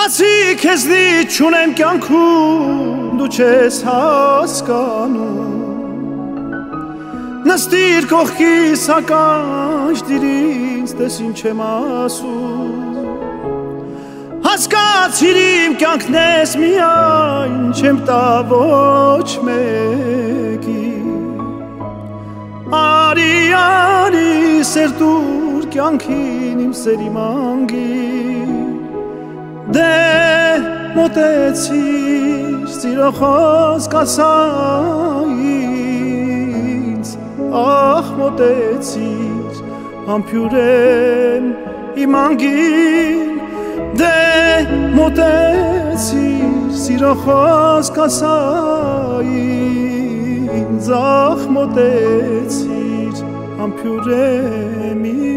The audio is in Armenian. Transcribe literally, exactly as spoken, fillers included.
Բացի քեզնից չունեմ կյանքում դու չես հասկանում Նստիր կողքիս հականջ դիր ինձ տես ինչ եմ ասում Հասկացիր իմ կյանքն ես միայն չեմ տա ոչ մեկի Արի արի սեր տուր կյանքին իմ սերի մանգի Դե մոտեցիր սիրո խոսք ասա ինձ Ախ մոտեցիր համբյուրեն իմ անգին Դե մոտեցիր սիրո խոսք ասա ինձ Ախ մոտեցիր համբյուրեն